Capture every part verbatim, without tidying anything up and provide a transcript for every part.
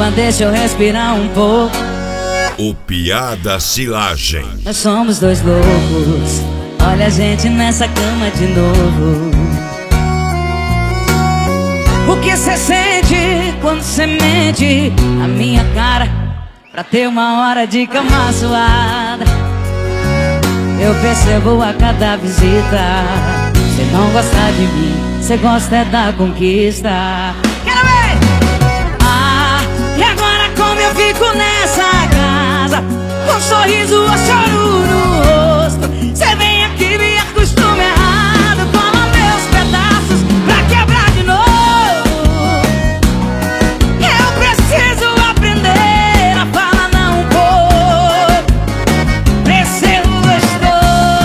Calma, deixa eu respirar um pouco. O Piada Silagem. Nós somos dois loucos, olha a gente nessa cama de novo. O que cê sente quando cê mente na minha cara pra ter uma hora de cama suada? Eu percebo a cada visita, cê não gosta de mim, cê gosta é da conquista. Quero ver! Ah, e agora como eu fico nessa casa, com um sorriso ou choro no rosto? Cê vem aqui, me acostuma errado, cola meus pedaços pra quebrar de novo. Eu preciso aprender a falar não um pouco, pra ser gostoso.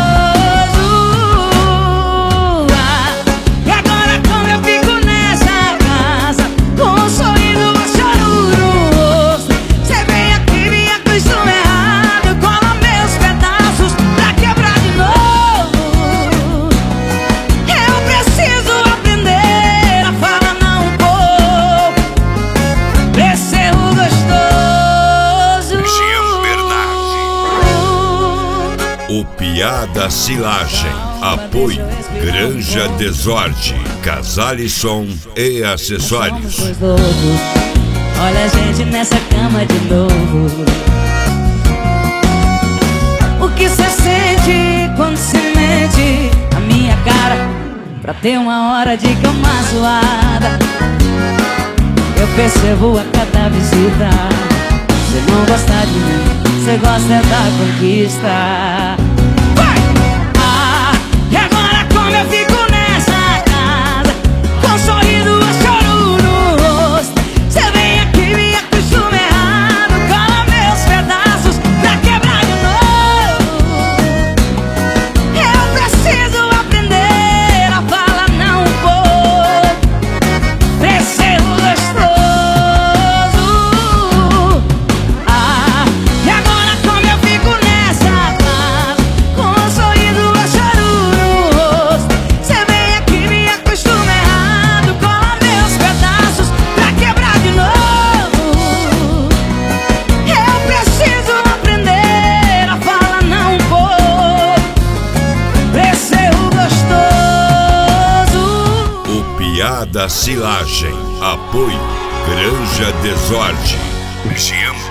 Ah, e agora como eu fico nessa casa, com um sorriso ou choro no rosto? Cê vem aqui, me acostuma errado, cola meus pedaços pra quebrar de novo. Eu preciso aprender a falar não um pouco, pra ser gostoso. Jean Bernardi. O Piada Silagem. Apoio Granja Desorde, Casalisson e acessórios. Somos dois loucos, olha a gente nessa cama de novo. O que cê sente quando cê mente na minha cara pra ter uma hora de cama suada? Eu percebo a cada visita, cê não gosta de mim, cê gosta é da conquista. Vai! Ah, e agora como eu fico nessa casa, com um sorriso ou choro no rosto? Cê vem aqui, me acostuma errado, cola meus pedaços pra quebrar de novo. Eu preciso aprender a falar não um pouco, pra ser gostoso. Ah, e agora como eu fico nessa casa, com um sorriso ou choro no rosto? Cê vem aqui, me acostuma errado, cola meus pedaços pra quebrar de novo. Eu preciso aprender a falar não um pouco, pra ser gostoso. O Piada Silagem. Apoio Granja Desorde. Jean